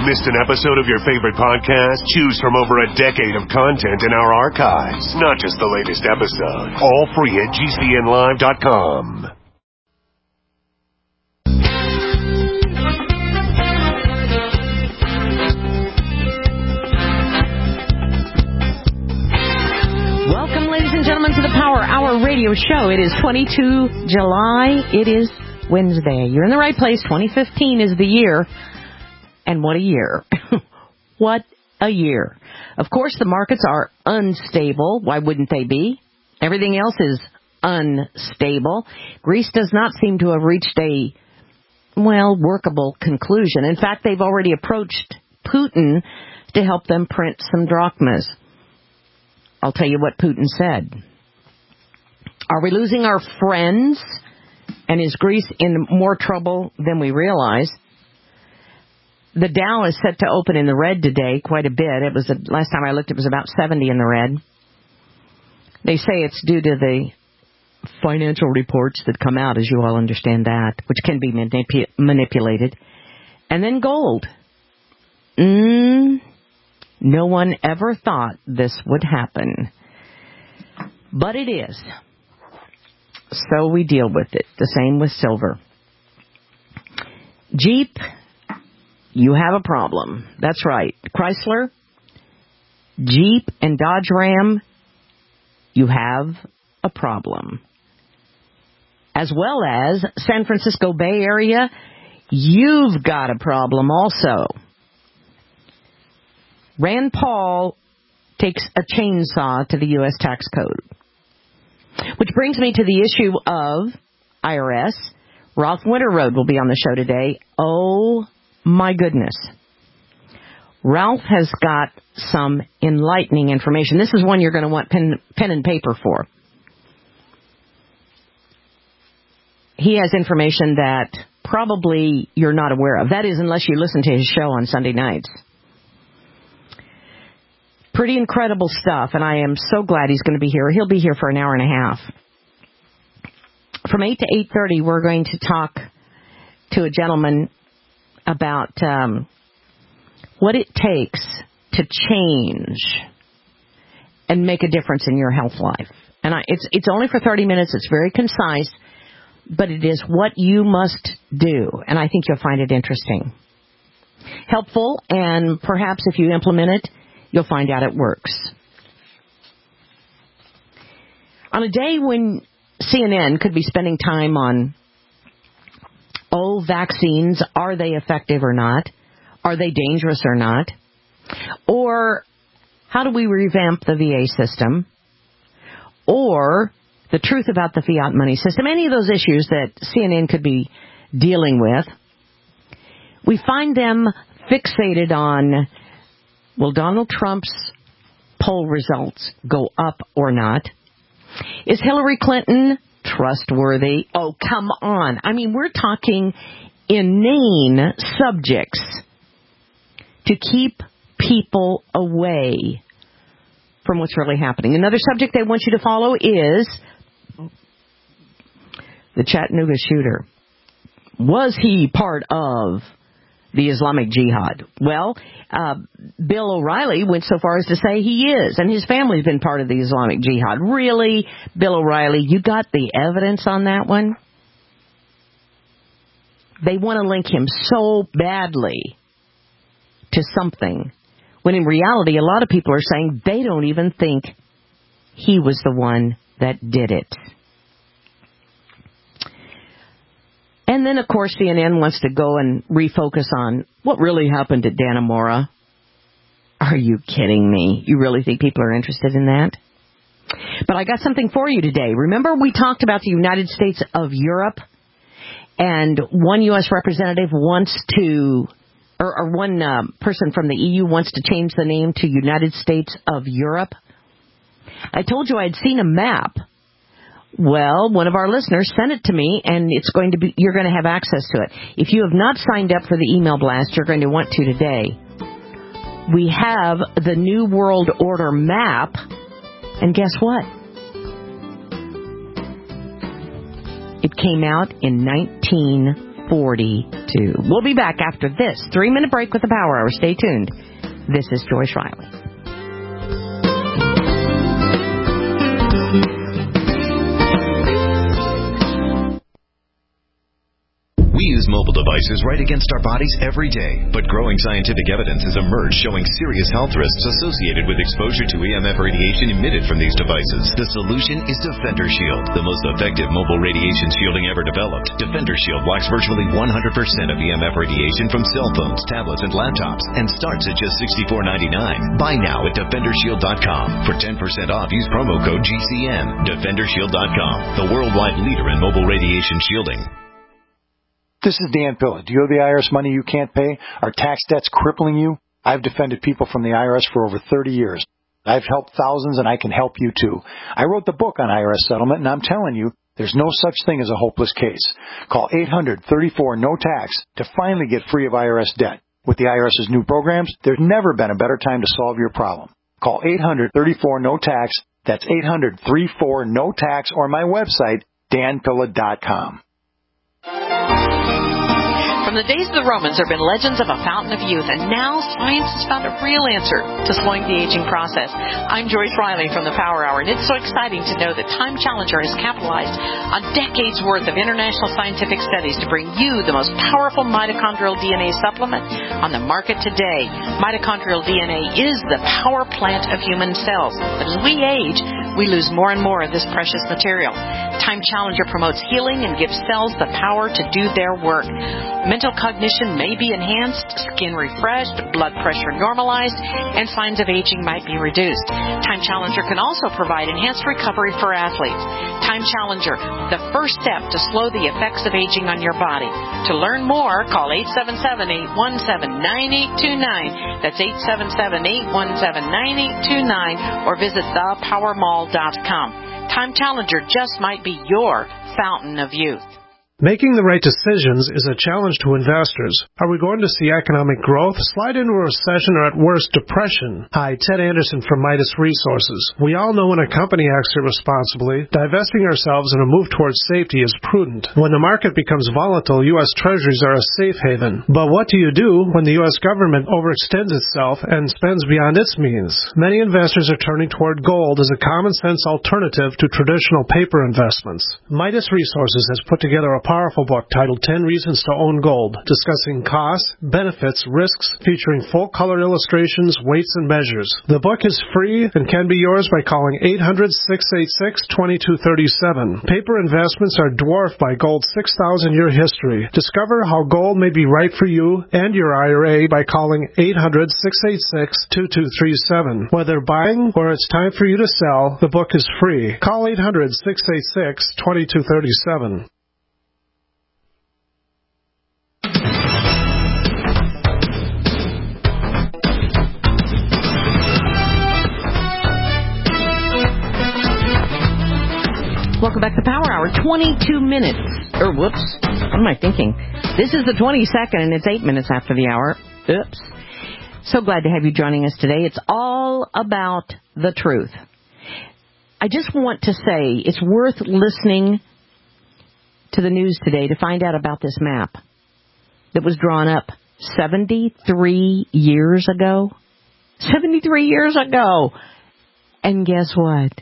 Missed an episode of your favorite podcast? Choose from over a decade of content in our archives, not just the latest episode. All free at GCNlive.com. Welcome, ladies and gentlemen, to the Power Hour radio show. It is 22 July. It is Wednesday. You're in the right place. 2015 is the year. And what a year. What a year. Of course, the markets are unstable. Why wouldn't they be? Everything else is unstable. Greece does not seem to have reached a, workable conclusion. In fact, they've already approached Putin to help them print some drachmas. I'll tell you what Putin said. Are we losing our friends? And is Greece in more trouble than we realize? The Dow is set to open in the red today quite a bit. It was last time I looked, it was about 70 in the red. They say it's due to the financial reports that come out, as you all understand that, which can be manipulated. And then gold. No one ever thought this would happen. But it is. So we deal with it. The same with silver. Jeep, you have a problem. That's right. Chrysler, Jeep, and Dodge Ram, you have a problem. As well as San Francisco Bay Area, you've got a problem also. Rand Paul takes a chainsaw to the U.S. tax code. Which brings me to the issue of IRS. Ralph Winterroad will be on the show today. Oh, my goodness. Ralph has got some enlightening information. This is one you're going to want pen and paper for. He has information that probably you're not aware of. That is, unless you listen to his show on Sunday nights. Pretty incredible stuff, and I am so glad he's going to be here. He'll be here for an hour and a half. From 8 to 8:30, we're going to talk to a gentleman about what it takes to change and make a difference in your health life. And it's only for 30 minutes. It's very concise, but it is what you must do, and I think you'll find it interesting. Helpful, and perhaps if you implement it, you'll find out it works. On a day when CNN could be spending time on, vaccines, are they effective or not? Are they dangerous or not? Or how do we revamp the VA system? Or the truth about the fiat money system? Any of those issues that CNN could be dealing with, we find them fixated on, will Donald Trump's poll results go up or not? Is Hillary Clinton trustworthy? Oh, come on. I mean, we're talking inane subjects to keep people away from what's really happening. Another subject they want you to follow is the Chattanooga shooter. Was he part of the Islamic Jihad? Well, Bill O'Reilly went so far as to say he is, and his family's been part of the Islamic Jihad. Really, Bill O'Reilly, you got the evidence on that one? They want to link him so badly to something, when in reality, a lot of people are saying they don't even think he was the one that did it. And then, of course, CNN wants to go and refocus on what really happened at Dannemora. Are you kidding me? You really think people are interested in that? But I got something for you today. Remember we talked about the United States of Europe, and one U.S. representative wants to, or one person from the EU wants to change the name to United States of Europe? I told you I'd seen a map. Well, one of our listeners sent it to me, and you're going to have access to it. If you have not signed up for the email blast, you're going to want to today. We have the New World Order map, and guess what? It came out in 1942. too. We'll be back after this 3-minute break with the Power Hour. Stay tuned. This is Joyce Riley. We use mobile devices right against our bodies every day, but growing scientific evidence has emerged showing serious health risks associated with exposure to EMF radiation emitted from these devices. The solution is Defender Shield, the most effective mobile radiation shielding ever developed. Defender Shield blocks virtually 100% of EMF radiation from cell phones, tablets, and laptops, and starts at just $64.99. Buy now at DefenderShield.com. For 10% off, use promo code GCN. DefenderShield.com, the worldwide leader in mobile radiation shielding. This is Dan Pilla. Do you owe the IRS money you can't pay? Are tax debts crippling you? I've defended people from the IRS for over 30 years. I've helped thousands, and I can help you too. I wrote the book on IRS settlement, and I'm telling you, there's no such thing as a hopeless case. Call 800-34-NO-TAX to finally get free of IRS debt. With the IRS's new programs, there's never been a better time to solve your problem. Call 800-34-NO-TAX. That's 800-34-NO-TAX, or my website, danpilla.com. From the days of the Romans, there have been legends of a fountain of youth, and now science has found a real answer to slowing the aging process. I'm Joyce Riley from the Power Hour, and it's so exciting to know that Time Challenger has capitalized on decades' worth of international scientific studies to bring you the most powerful mitochondrial DNA supplement on the market today. Mitochondrial DNA is the power plant of human cells, but as we age, we lose more and more of this precious material. Time Challenger promotes healing and gives cells the power to do their work. Mental cognition may be enhanced, skin refreshed, blood pressure normalized, and signs of aging might be reduced. Time Challenger can also provide enhanced recovery for athletes. Time Challenger, the first step to slow the effects of aging on your body. To learn more, call 877-817-9829. That's 877-817-9829, or visit thepowermall.com. Time Challenger just might be your fountain of youth. Making the right decisions is a challenge to investors. Are we going to see economic growth, slide into a recession, or at worst, depression? Hi, Ted Anderson from Midas Resources. We all know when a company acts irresponsibly, divesting ourselves in a move towards safety is prudent. When the market becomes volatile, U.S. Treasuries are a safe haven. But what do you do when the U.S. government overextends itself and spends beyond its means? Many investors are turning toward gold as a common-sense alternative to traditional paper investments. Midas Resources has put together a powerful book titled 10 Reasons to Own Gold, discussing costs, benefits, risks, featuring full-color illustrations, weights, and measures. The book is free and can be yours by calling 800-686-2237. Paper investments are dwarfed by gold's 6,000-year history. Discover how gold may be right for you and your IRA by calling 800-686-2237. Whether buying or it's time for you to sell, the book is free. Call 800-686-2237. Welcome back to Power Hour. 22 minutes. What am I thinking? This is the 22nd, and it's 8 minutes after the hour. Oops. So glad to have you joining us today. It's all about the truth. I just want to say it's worth listening to the news today to find out about this map that was drawn up 73 years ago. 73 years ago. And guess what?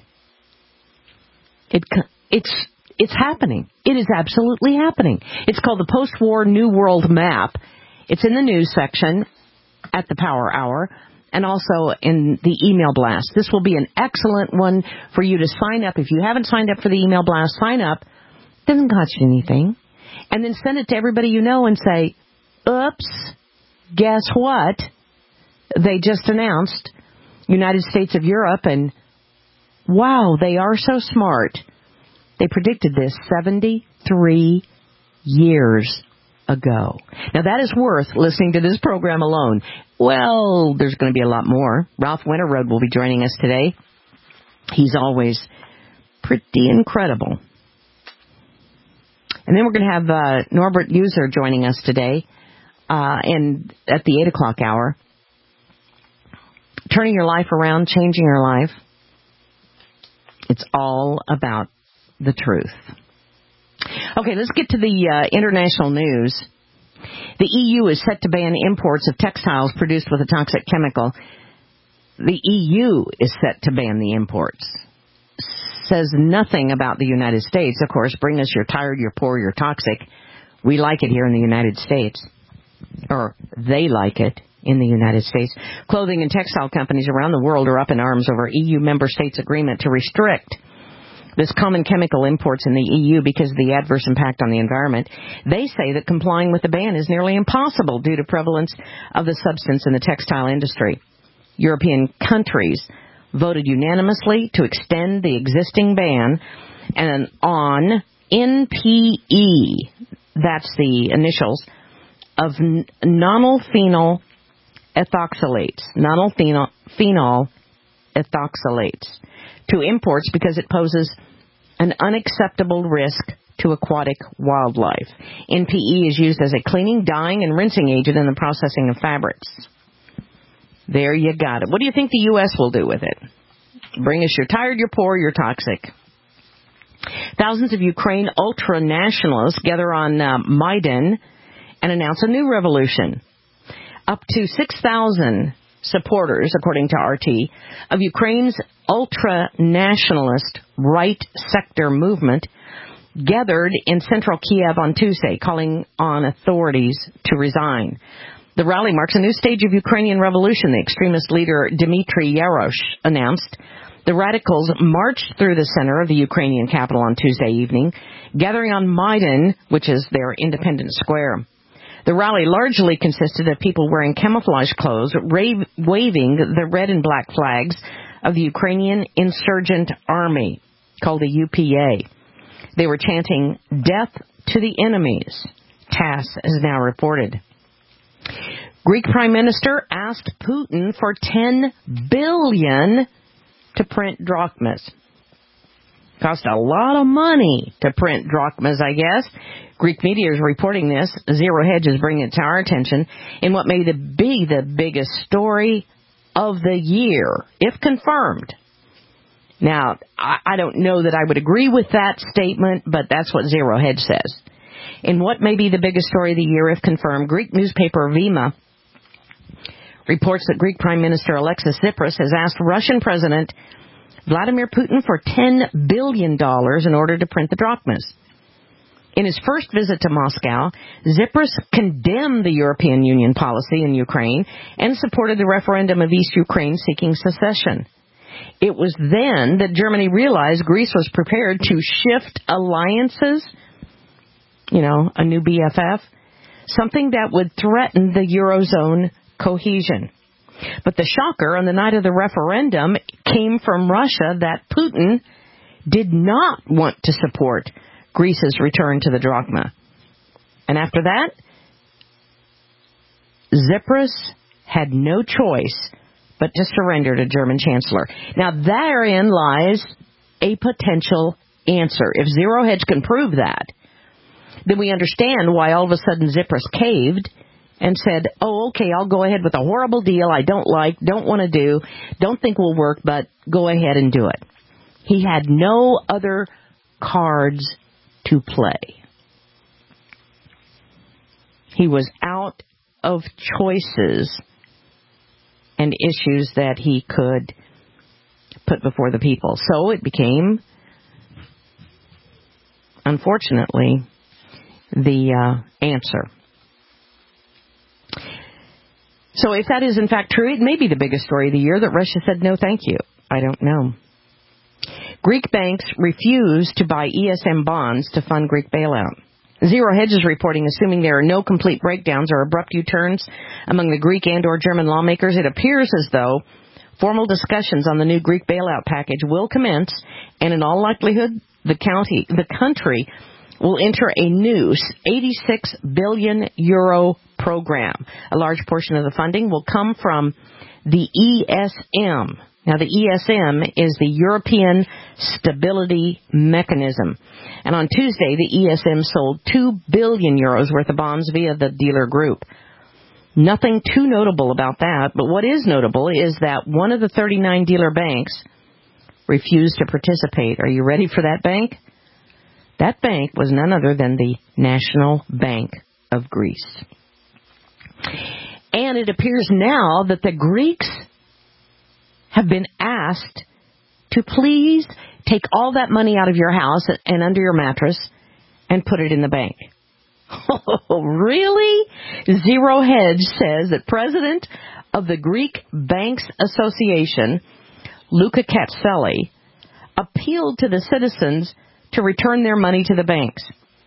It's happening. It is absolutely happening. It's called the Post-War New World Map. It's in the news section at the Power Hour and also in the email blast. This will be an excellent one for you to sign up. If you haven't signed up for the email blast, sign up. It doesn't cost you anything. And then send it to everybody you know and say, oops, guess what? They just announced United States of Europe, and wow, they are so smart. They predicted this 73 years ago. Now, that is worth listening to this program alone. Well, there's going to be a lot more. Ralph Winterroad will be joining us today. He's always pretty incredible. And then we're going to have Norbert User joining us today and at the 8 o'clock hour. Turning your life around, changing your life. It's all about the truth. Okay, let's get to the international news. The EU is set to ban imports of textiles produced with a toxic chemical. The EU is set to ban the imports. Says nothing about the United States. Of course, bring us your tired, your poor, your toxic. We like it here in the United States. Or they like it in the United States. Clothing and textile companies around the world are up in arms over EU member states' agreement to restrict this common chemical imports in the EU because of the adverse impact on the environment. They say that complying with the ban is nearly impossible due to prevalence of the substance in the textile industry. European countries voted unanimously to extend the existing ban and on NPE, that's the initials, of nonylphenol ethoxylates, to imports because it poses an unacceptable risk to aquatic wildlife. NPE is used as a cleaning, dyeing, and rinsing agent in the processing of fabrics. There you got it. What do you think the U.S. will do with it? Bring us your tired, your poor, your toxic. Thousands of Ukraine ultra-nationalists gather on Maidan and announce a new revolution. Up to 6,000 supporters, according to RT, of Ukraine's ultra-nationalist right sector movement gathered in central Kiev on Tuesday, calling on authorities to resign. The rally marks a new stage of Ukrainian revolution, the extremist leader Dmitry Yarosh announced. The radicals marched through the center of the Ukrainian capital on Tuesday evening, gathering on Maidan, which is their independent square. The rally largely consisted of people wearing camouflage clothes, waving the red and black flags of the Ukrainian Insurgent Army, called the UPA. They were chanting, "Death to the enemies," TASS has now reported. Greek Prime Minister asked Putin for $10 billion to print drachmas. Cost a lot of money to print drachmas, I guess. Greek media is reporting this. Zero Hedge is bringing it to our attention in what may be the biggest story of the year, if confirmed. Now, I don't know that I would agree with that statement, but that's what Zero Hedge says. In what may be the biggest story of the year, if confirmed, Greek newspaper Vima reports that Greek Prime Minister Alexis Tsipras has asked Russian President Vladimir Putin for $10 billion in order to print the drachmas. In his first visit to Moscow, Tsipras condemned the European Union policy in Ukraine and supported the referendum of East Ukraine seeking secession. It was then that Germany realized Greece was prepared to shift alliances, a new BFF, something that would threaten the Eurozone cohesion. But the shocker on the night of the referendum came from Russia that Putin did not want to support Greece's return to the drachma. And after that, Tsipras had no choice but to surrender to German Chancellor. Now, therein lies a potential answer. If Zero Hedge can prove that, then we understand why all of a sudden Tsipras caved and said, okay, I'll go ahead with a horrible deal I don't want to do, don't think will work, but go ahead and do it. He had no other cards to play. He was out of choices and issues that he could put before the people. So it became, unfortunately, the answer. So if that is in fact true, it may be the biggest story of the year that Russia said no thank you. I don't know. Greek banks refuse to buy ESM bonds to fund Greek bailout. Zero Hedge is reporting, assuming there are no complete breakdowns or abrupt U-turns among the Greek and or German lawmakers, it appears as though formal discussions on the new Greek bailout package will commence, and in all likelihood, the country will enter a new 86 billion euro program. A large portion of the funding will come from the ESM. Now, the ESM is the European Stability Mechanism. And on Tuesday, the ESM sold 2 billion euros worth of bonds via the dealer group. Nothing too notable about that, but what is notable is that one of the 39 dealer banks refused to participate. Are you ready for that bank? That bank was none other than the National Bank of Greece. And it appears now that the Greeks have been asked to please take all that money out of your house and under your mattress and put it in the bank. Oh, really? Zero Hedge says that President of the Greek Banks Association, Luca Katselli, appealed to the citizens to return their money to the banks.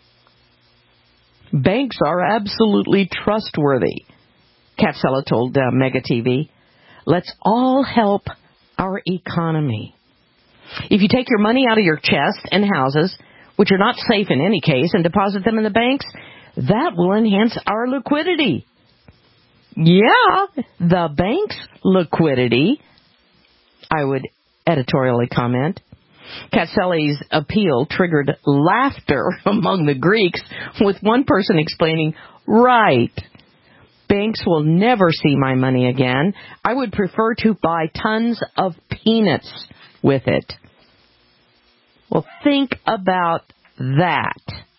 Banks are absolutely trustworthy, Katselli told Mega TV. Let's all help our economy. If you take your money out of your chest and houses, which are not safe in any case, and deposit them in the banks, that will enhance our liquidity. Yeah, the bank's liquidity, I would editorially comment. Katselli's appeal triggered laughter among the Greeks, with one person explaining, right, banks will never see my money again. I would prefer to buy tons of peanuts with it. Well, think about that.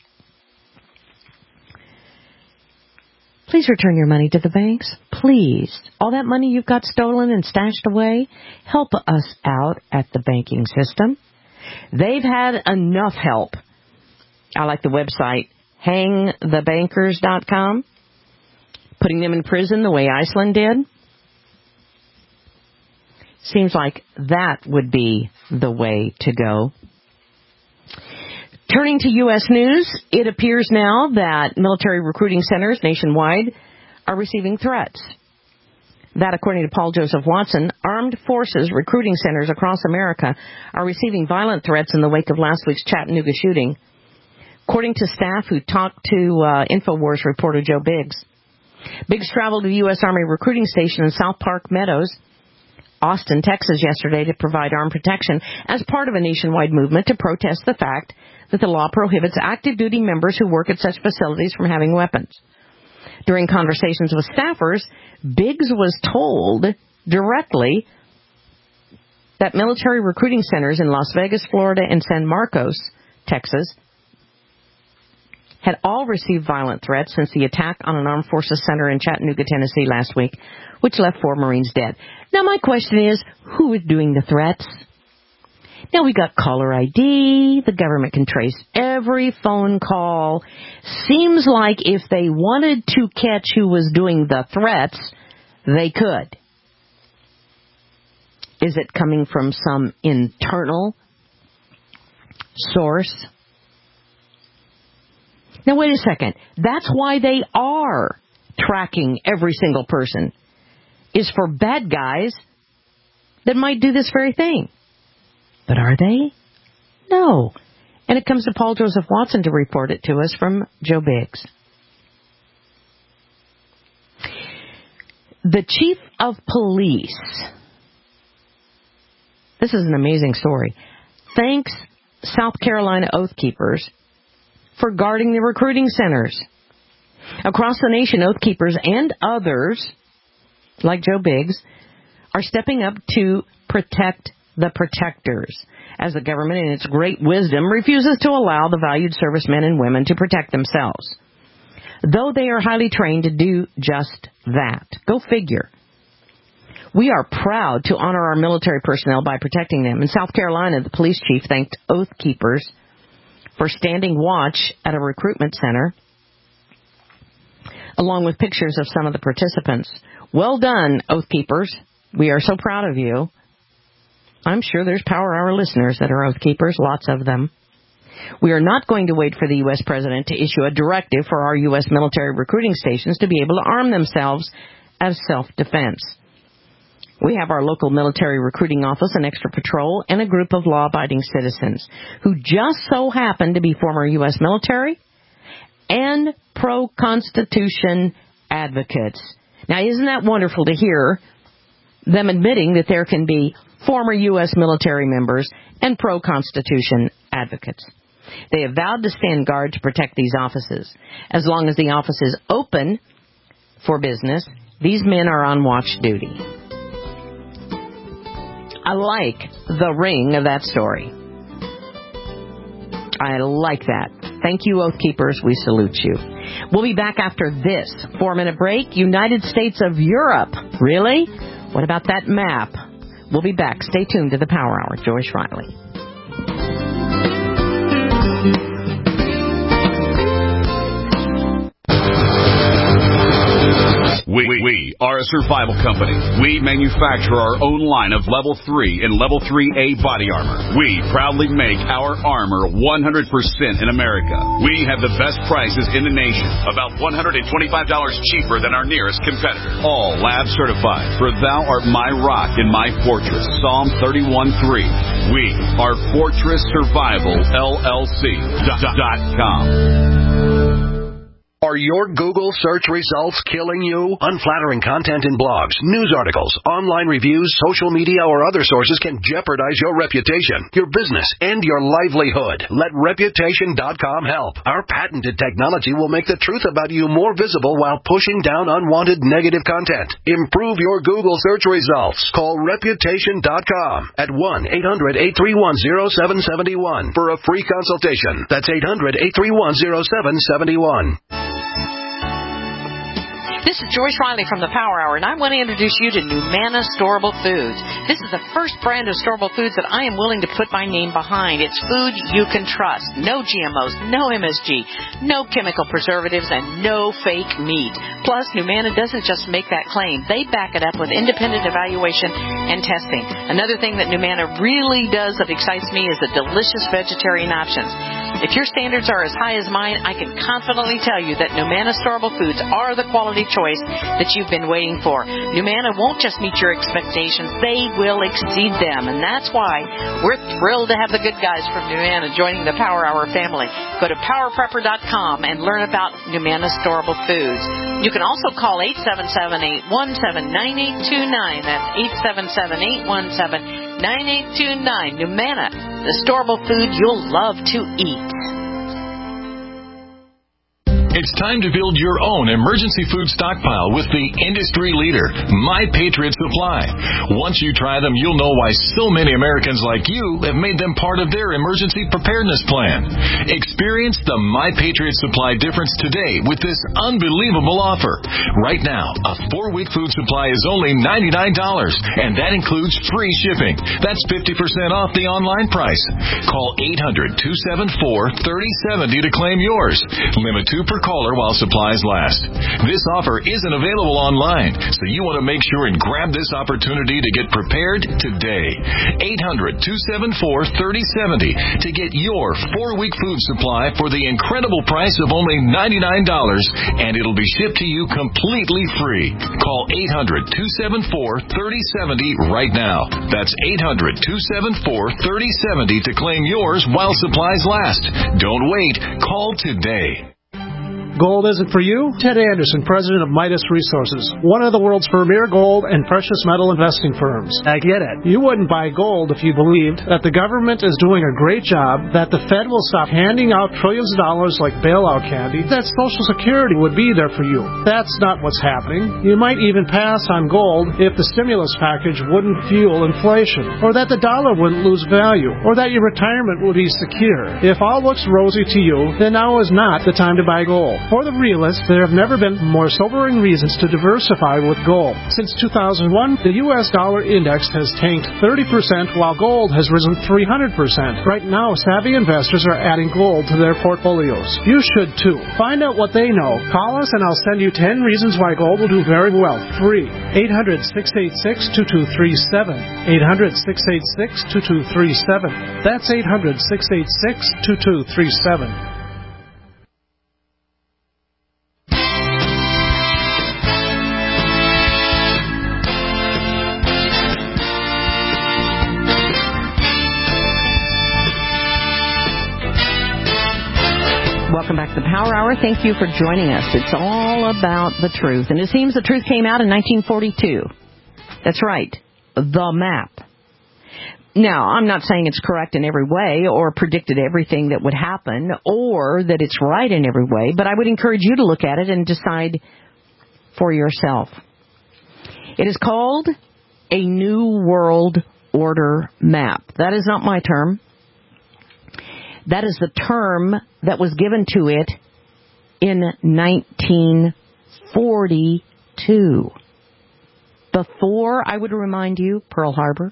Please return your money to the banks. Please. All that money you've got stolen and stashed away, help us out at the banking system. They've had enough help. I like the website hangthebankers.com. Putting them in prison the way Iceland did. Seems like that would be the way to go. Turning to U.S. news, it appears now that military recruiting centers nationwide are receiving threats. That, according to Paul Joseph Watson, armed forces recruiting centers across America are receiving violent threats in the wake of last week's Chattanooga shooting. According to staff who talked to InfoWars reporter Joe Biggs. Biggs traveled to the U.S. Army recruiting station in South Park Meadows, Austin, Texas, yesterday to provide armed protection as part of a nationwide movement to protest the fact that the law prohibits active duty members who work at such facilities from having weapons. During conversations with staffers, Biggs was told directly that military recruiting centers in Las Vegas, Florida, and San Marcos, Texas, had all received violent threats since the attack on an armed forces center in Chattanooga, Tennessee last week, which left 4 Marines dead. Now, my question is, who is doing the threats? Now, we got caller ID. The government can trace every phone call. Seems like if they wanted to catch who was doing the threats, they could. Is it coming from some internal source? Now, wait a second. That's why they are tracking every single person, is for bad guys that might do this very thing. But are they? No. And it comes to Paul Joseph Watson to report it to us from Joe Biggs. The chief of police, this is an amazing story, thanks South Carolina Oath Keepers for guarding the recruiting centers. Across the nation, Oath Keepers and others, like Joe Biggs, are stepping up to protect the protectors, as the government, in its great wisdom, refuses to allow the valued servicemen and women to protect themselves, though they are highly trained to do just that. Go figure. We are proud to honor our military personnel by protecting them. In South Carolina, the police chief thanked Oath Keepers for standing watch at a recruitment center, along with pictures of some of the participants. Well done, Oath Keepers. We are so proud of you. I'm sure there's Power Hour listeners that are Oath Keepers, lots of them. We are not going to wait for the U.S. President to issue a directive for our U.S. military recruiting stations to be able to arm themselves as self-defense. We have our local military recruiting office, an extra patrol, and a group of law-abiding citizens who just so happen to be former U.S. military and pro-Constitution advocates. Now, isn't that wonderful to hear them admitting that there can be former U.S. military members and pro-Constitution advocates? They have vowed to stand guard to protect these offices. As long as the office is open for business, these men are on watch duty. I like the ring of that story. I like that. Thank you, Oath Keepers. We salute you. We'll be back after this 4-minute break. United States of Europe. Really? What about that map? We'll be back. Stay tuned to the Power Hour. Joyce Riley. We are a survival company. We manufacture our own line of Level 3 and Level 3A body armor. We proudly make our armor 100% in America. We have the best prices in the nation, about $125 cheaper than our nearest competitor. All lab certified, for thou art my rock and my fortress. Psalm 31:3. We are Fortress Survival LLC.com. Are your Google search results killing you? Unflattering content in blogs, news articles, online reviews, social media, or other sources can jeopardize your reputation, your business, and your livelihood. Let Reputation.com help. Our patented technology will make the truth about you more visible while pushing down unwanted negative content. Improve your Google search results. Call Reputation.com at 1-800-831-0771 for a free consultation. That's 800-831-0771. This is Joyce Riley from the Power Hour, and I want to introduce you to Numana Storable Foods. This is the first brand of storable foods that I am willing to put my name behind. It's food you can trust. No GMOs, no MSG, no chemical preservatives, and no fake meat. Plus, Numana doesn't just make that claim. They back it up with independent evaluation and testing. Another thing that Numana really does that excites me is the delicious vegetarian options. If your standards are as high as mine, I can confidently tell you that Numana Storable Foods are the quality choice that you've been waiting for. Numana won't just meet your expectations, they will exceed them. And that's why we're thrilled to have the good guys from Numana joining the Power Hour family. Go to PowerPrepper.com and learn about Numana Storable Foods. You can also call 877-817-9829. That's 877-817-9829. Numana, the storable food you'll love to eat. It's time to build your own emergency food stockpile with the industry leader, My Patriot Supply. Once you try them, you'll know why so many Americans like you have made them part of their emergency preparedness plan. Experience the My Patriot Supply difference today with this unbelievable offer. Right now, a 4-week food supply is only $99, and that includes free shipping. That's 50% off the online price. Call 800-274-3070 to claim yours. Limit 2 per caller while supplies last. This offer isn't available online, so you want to make sure and grab this opportunity to get prepared today. 800-274-3070 to get your 4-week food supply for the incredible price of only $99, and it'll be shipped to you completely free. Call 800-274-3070 right now. That's 800-274-3070 to claim yours while supplies last. Don't wait. Call today. Gold isn't for you? Ted Anderson, president of Midas Resources, one of the world's premier gold and precious metal investing firms. I get it. You wouldn't buy gold if you believed that the government is doing a great job, that the Fed will stop handing out trillions of dollars like bailout candy, that Social Security would be there for you. That's not what's happening. You might even pass on gold if the stimulus package wouldn't fuel inflation, or that the dollar wouldn't lose value, or that your retirement would be secure. If all looks rosy to you, then now is not the time to buy gold. For the realists, there have never been more sobering reasons to diversify with gold. Since 2001, the U.S. dollar index has tanked 30%, while gold has risen 300%. Right now, savvy investors are adding gold to their portfolios. You should too. Find out what they know. Call us and I'll send you 10 reasons why gold will do very well. Free. 800-686-2237. 800-686-2237. That's 800-686-2237. Welcome back to the Power Hour. Thank you for joining us. It's all about the truth. And it seems the truth came out in 1942. That's right. The map. Now, I'm not saying it's correct in every way or predicted everything that would happen or that it's right in every way, but I would encourage you to look at it and decide for yourself. It is called a New World Order map. That is not my term. That is the term that was given to it in 1942. Before, I would remind you, Pearl Harbor.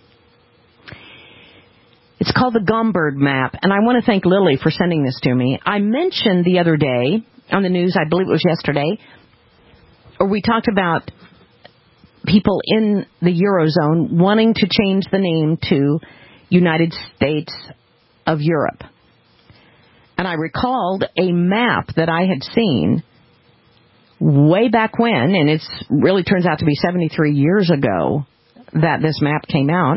It's called the Gomberg Map, and I want to thank Lily for sending this to me. I mentioned the other day on the news, I believe it was yesterday, or we talked about people in the Eurozone wanting to change the name to United States of Europe. And I recalled a map that I had seen way back when, and it really turns out to be 73 years ago that this map came out,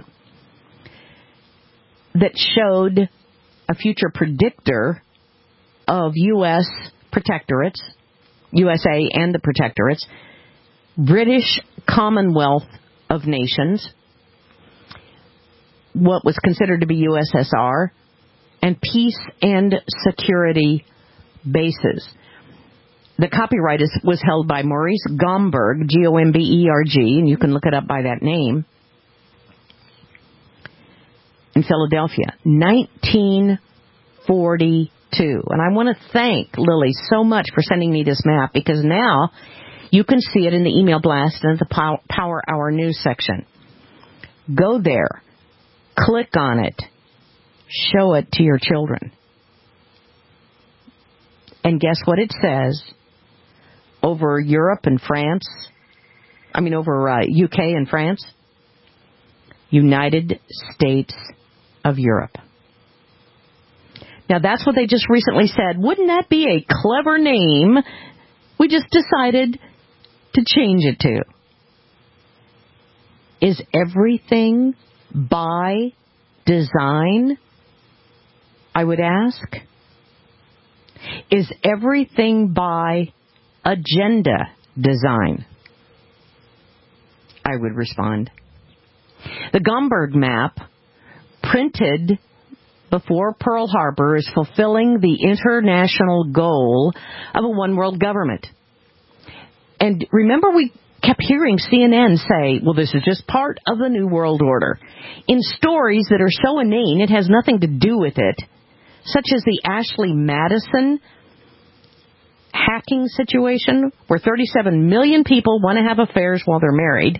that showed a future predictor of U.S. protectorates, USA and the protectorates, British Commonwealth of Nations, what was considered to be USSR, and peace and security bases. The copyright was held by Maurice Gomberg, Gomberg, and you can look it up by that name, in Philadelphia, 1942. And I want to thank Lily so much for sending me this map, because now you can see it in the email blast in the Power Hour news section. Go there, click on it, show it to your children. And guess what it says? Over Europe and France, over UK and France, United States of Europe. Now, that's what they just recently said. Wouldn't that be a clever name? We just decided to change it to. Is everything by design? I would ask. Is everything by agenda design? I would respond. The Gomberg map, printed before Pearl Harbor, is fulfilling the international goal of a one-world government. And remember, we kept hearing CNN say, well, this is just part of the New World Order, in stories that are so inane it has nothing to do with it, such as the Ashley Madison hacking situation, where 37 million people want to have affairs while they're married.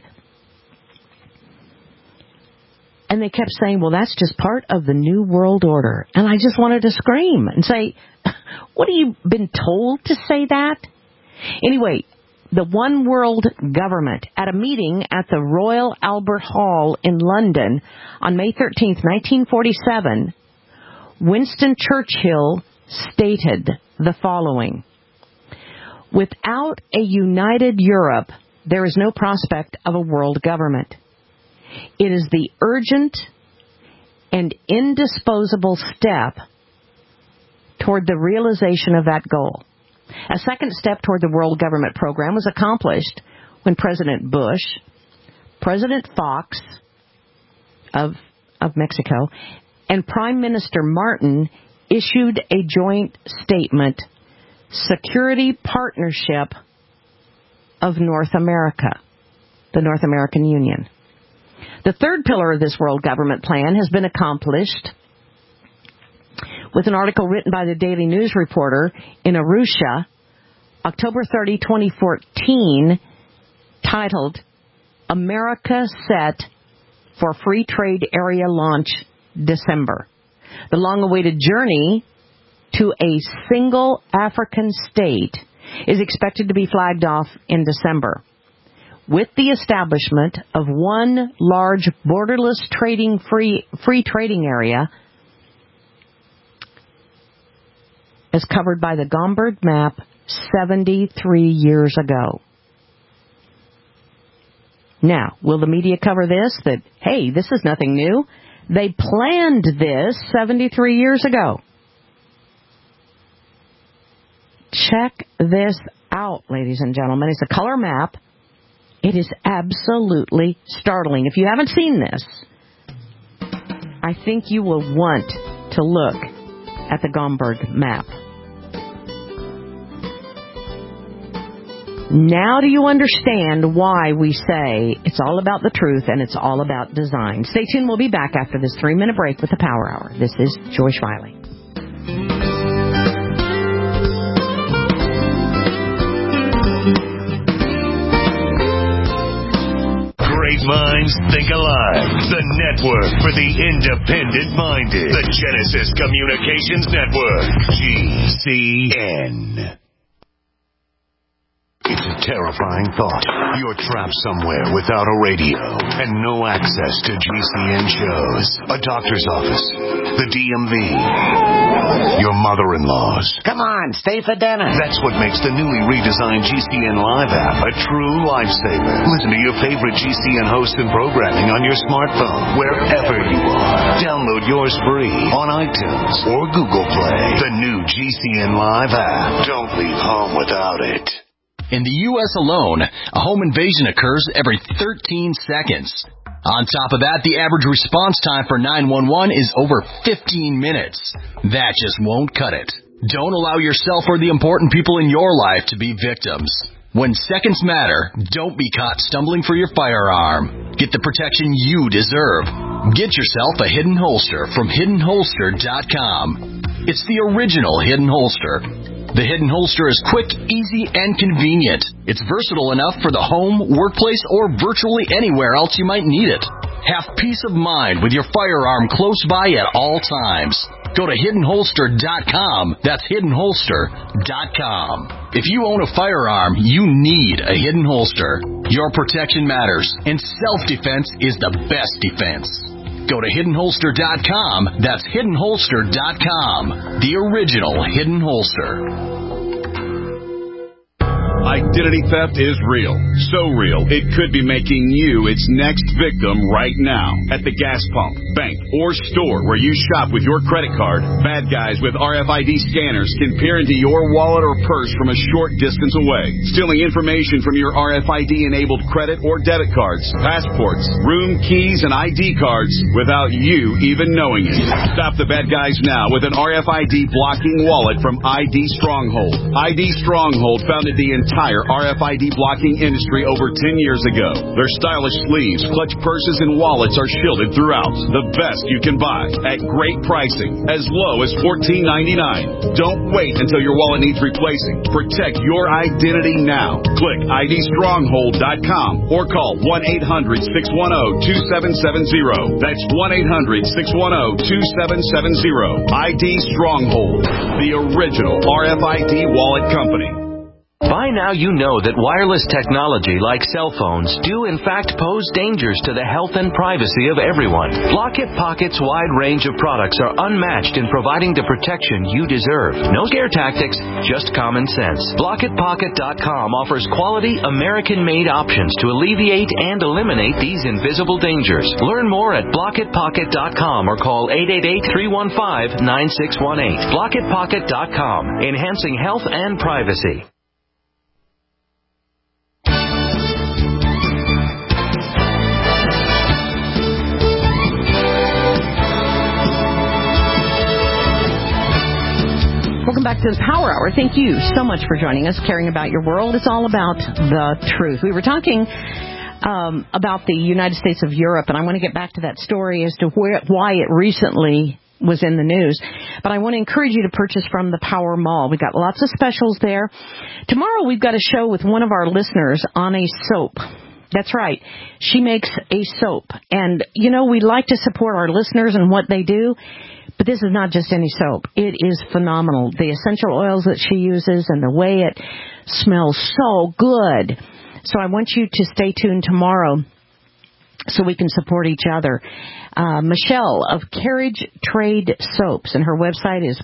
And they kept saying, well, that's just part of the New World Order. And I just wanted to scream and say, what, have you been told to say that? Anyway, the one world government, at a meeting at the Royal Albert Hall in London on May 13th, 1947, Winston Churchill stated the following: without a united Europe, there is no prospect of a world government. It is the urgent and indisposable step toward the realization of that goal. A second step toward the world government program was accomplished when President Bush, President Fox of Mexico, and Prime Minister Martin issued a joint statement, Security Partnership of North America, the North American Union. The third pillar of this world government plan has been accomplished with an article written by the Daily News Reporter in Arusha, October 30, 2014, titled, America Set for Free Trade Area Launch December. The long-awaited journey to a single African state is expected to be flagged off in December, with the establishment of one large borderless free trading area as covered by the Gomberg map 73 years ago. Now, will the media cover this? That, hey, this is nothing new. They planned this 73 years ago. Check this out, ladies and gentlemen. It's a color map. It is absolutely startling. If you haven't seen this, I think you will want to look at the Gomberg map. Now do you understand why we say it's all about the truth and it's all about design? Stay tuned. We'll be back after this 3-minute break with the Power Hour. This is Joyce Riley. Great minds think alike. The network for the independent-minded. The Genesis Communications Network. GCN. It's a terrifying thought. You're trapped somewhere without a radio and no access to GCN shows. A doctor's office, the DMV, your mother-in-law's. Come on, stay for dinner. That's what makes the newly redesigned GCN Live app a true lifesaver. Listen to your favorite GCN hosts and programming on your smartphone, wherever you are. Download yours free on iTunes or Google Play. The new GCN Live app. Don't leave home without it. In the U.S. alone, a home invasion occurs every 13 seconds. On top of that, the average response time for 911 is over 15 minutes. That just won't cut it. Don't allow yourself or the important people in your life to be victims. When seconds matter, don't be caught stumbling for your firearm. Get the protection you deserve. Get yourself a Hidden Holster from HiddenHolster.com. It's the original Hidden Holster. The Hidden Holster is quick, easy, and convenient. It's versatile enough for the home, workplace, or virtually anywhere else you might need it. Have peace of mind with your firearm close by at all times. Go to HiddenHolster.com. That's HiddenHolster.com. If you own a firearm, you need a Hidden Holster. Your protection matters, and self-defense is the best defense. Go to HiddenHolster.com. That's HiddenHolster.com. The original Hidden Holster. Identity theft is real. So real, it could be making you its next victim right now. At the gas pump, bank, or store where you shop with your credit card, bad guys with RFID scanners can peer into your wallet or purse from a short distance away, stealing information from your RFID-enabled credit or debit cards, passports, room keys, and ID cards without you even knowing it. Stop the bad guys now with an RFID blocking wallet from ID Stronghold. ID Stronghold founded the entire RFID blocking industry over 10 years ago. Their stylish sleeves, clutch purses, and wallets are shielded throughout. The best you can buy at great pricing, as low as $14.99. Don't wait until your wallet needs replacing. Protect your identity now. Click IDStronghold.com or call 1-800-610-2770. That's 1-800-610-2770. ID Stronghold, the original RFID wallet company. By now you know that wireless technology like cell phones do in fact pose dangers to the health and privacy of everyone. Block-It Pocket's wide range of products are unmatched in providing the protection you deserve. No scare tactics, just common sense. BlockItPocket.com offers quality American-made options to alleviate and eliminate these invisible dangers. Learn more at BlockItPocket.com or call 888-315-9618. BlockItPocket.com, enhancing health and privacy. Welcome back to the Power Hour. Thank you so much for joining us, caring about your world. It's all about the truth. We were talking about the United States of Europe, and I want to get back to that story as to why it recently was in the news. But I want to encourage you to purchase from the Power Mall. We've got lots of specials there. Tomorrow we've got a show with one of our listeners on a soap. That's right. She makes a soap. And, you know, we like to support our listeners and what they do. But this is not just any soap. It is phenomenal. The essential oils that she uses and the way it smells so good. So I want you to stay tuned tomorrow so we can support each other. Michelle of Carriage Trade Soaps, and her website is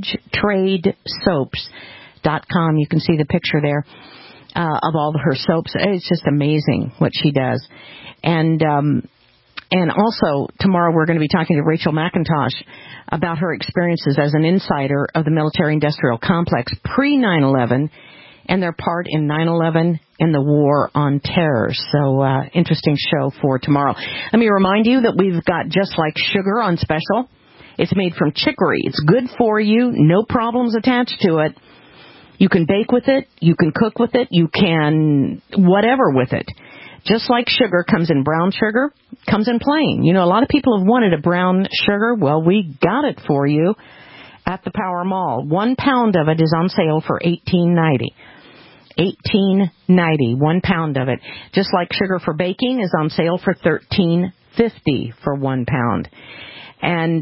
carriagetradesoaps.com. You can see the picture there of all of her soaps. It's just amazing what she does. And also, tomorrow we're going to be talking to Rachel McIntosh about her experiences as an insider of the military-industrial complex pre-9/11 and their part in 9/11 and the war on terror. So, interesting show for tomorrow. Let me remind you that we've got Just Like Sugar on special. It's made from chicory. It's good for you. No problems attached to it. You can bake with it. You can cook with it. You can whatever with it. Just Like Sugar comes in brown sugar, comes in plain. You know, a lot of people have wanted a brown sugar. Well, we got it for you at the Power Mall. 1 pound of it is on sale for $18.90. $18.90, 1 pound of it. Just like sugar for baking is on sale for $13.50 for 1 pound. And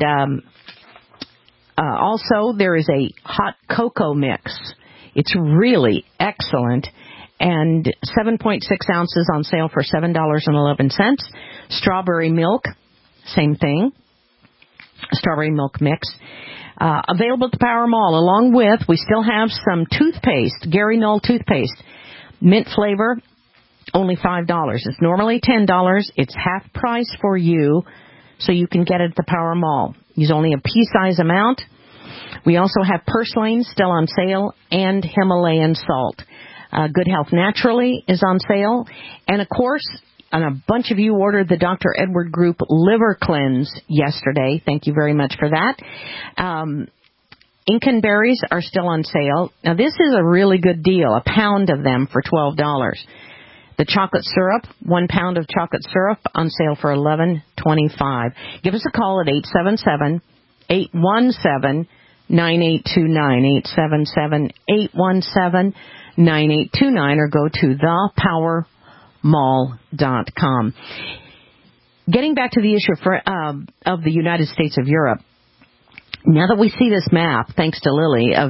also there is a hot cocoa mix. It's really excellent. And 7.6 ounces on sale for $7.11. Strawberry milk, same thing. Strawberry milk mix. Available at the Power Mall, along with, we still have some toothpaste, Gary Null toothpaste. Mint flavor, only $5. It's normally $10. It's half price for you, so you can get it at the Power Mall. Use only a pea-size amount. We also have Purslane still on sale, and Himalayan salt. Good Health Naturally is on sale. And, of course, and a bunch of you ordered the Dr. Edward Group Liver Cleanse yesterday. Thank you very much for that. Incan berries are still on sale. Now, this is a really good deal, a pound of them for $12. The chocolate syrup, 1 pound of chocolate syrup on sale for $11.25. Give us a call at 877-817-9829, 877-817-9829, or go to thepowermall.com. Getting back to the issue of the United States of Europe, now that we see this map, thanks to Lily, of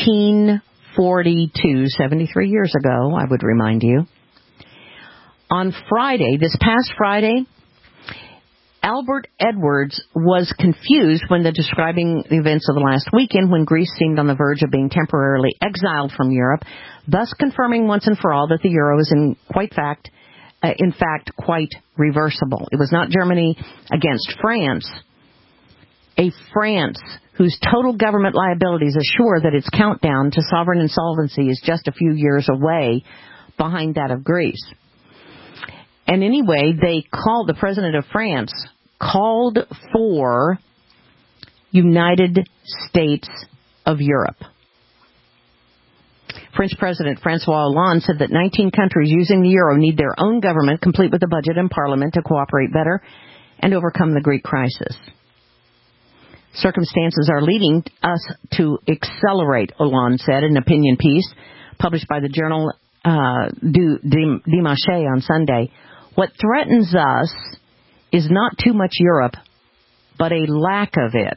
1942, 73 years ago, I would remind you, on Friday, this past Friday, Albert Edwards was confused when describing the events of the last weekend when Greece seemed on the verge of being temporarily exiled from Europe, thus confirming once and for all that the euro is in fact quite reversible. It was not Germany against France, a France whose total government liabilities assure that its countdown to sovereign insolvency is just a few years away behind that of Greece. And anyway, the president of France called for United States of Europe. French President François Hollande said that 19 countries using the euro need their own government, complete with a budget and parliament, to cooperate better and overcome the Greek crisis. Circumstances are leading us to accelerate, Hollande said in an opinion piece published by the journal Dimanche on Sunday. What threatens us is not too much Europe, but a lack of it.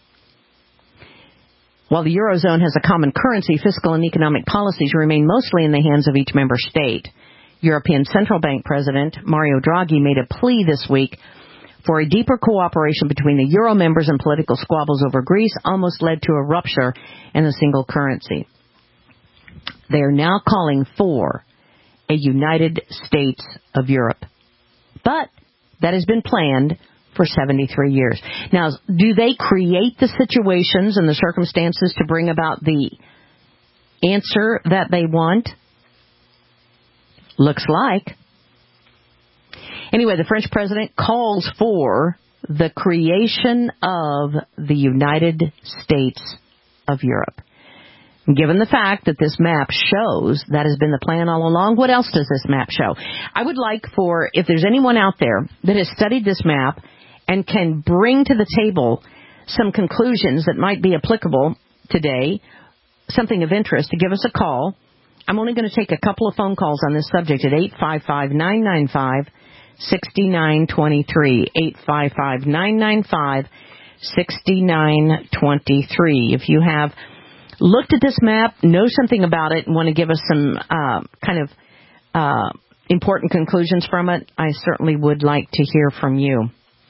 While the Eurozone has a common currency, fiscal and economic policies remain mostly in the hands of each member state. European Central Bank President Mario Draghi made a plea this week for a deeper cooperation between the Euro members, and political squabbles over Greece almost led to a rupture in the single currency. They are now calling for a United States of Europe. But that has been planned for 73 years. Now, do they create the situations and the circumstances to bring about the answer that they want? Looks like. Anyway, the French president calls for the creation of the United States of Europe. Given the fact that this map shows that has been the plan all along, what else does this map show? I would like if there's anyone out there that has studied this map and can bring to the table some conclusions that might be applicable today, something of interest, to give us a call. I'm only going to take a couple of phone calls on this subject at 855-995-6923, 855-995-6923. If you have looked at this map, know something about it, and want to give us some important conclusions from it, I certainly would like to hear from you.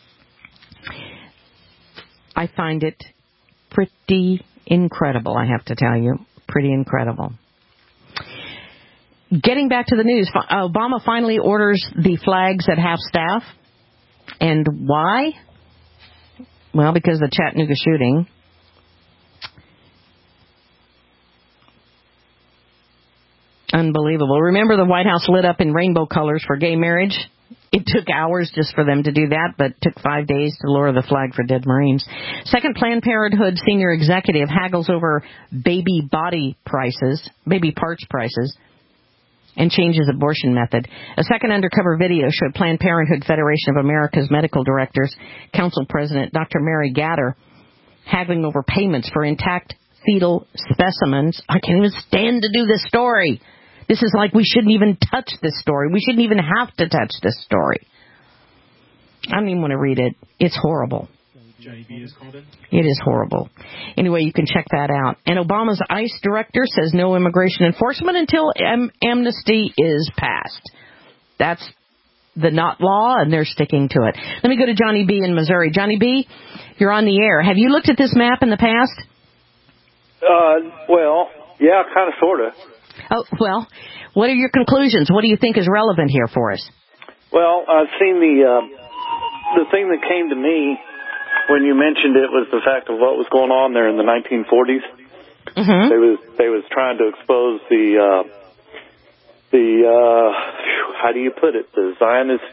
I find it pretty incredible, I have to tell you. Pretty incredible. Getting back to the news, Obama finally orders the flags at half-staff. And why? Well, because of the Chattanooga shooting. Unbelievable. Remember the White House lit up in rainbow colors for gay marriage? It took hours just for them to do that, but took 5 days to lower the flag for dead Marines. Second Planned Parenthood senior executive haggles over baby parts prices, and changes abortion method. A second undercover video showed Planned Parenthood Federation of America's Medical Directors Council President Dr. Mary Gatter haggling over payments for intact fetal specimens. I can't even stand to do this story. This is like we shouldn't even touch this story. We shouldn't even have to touch this story. I don't even want to read it. It's horrible. Johnny B is called in? It is horrible. Anyway, you can check that out. And Obama's ICE director says no immigration enforcement until amnesty is passed. That's the not law, and they're sticking to it. Let me go to Johnny B in Missouri. Johnny B, you're on the air. Have you looked at this map in the past? Well, yeah, kind of, sort of. Oh, well, what are your conclusions? What do you think is relevant here for us? Well, I've seen the thing that came to me when you mentioned it was the fact of what was going on there in the 1940s. Mm-hmm. They was trying to expose the how do you put it, the Zionist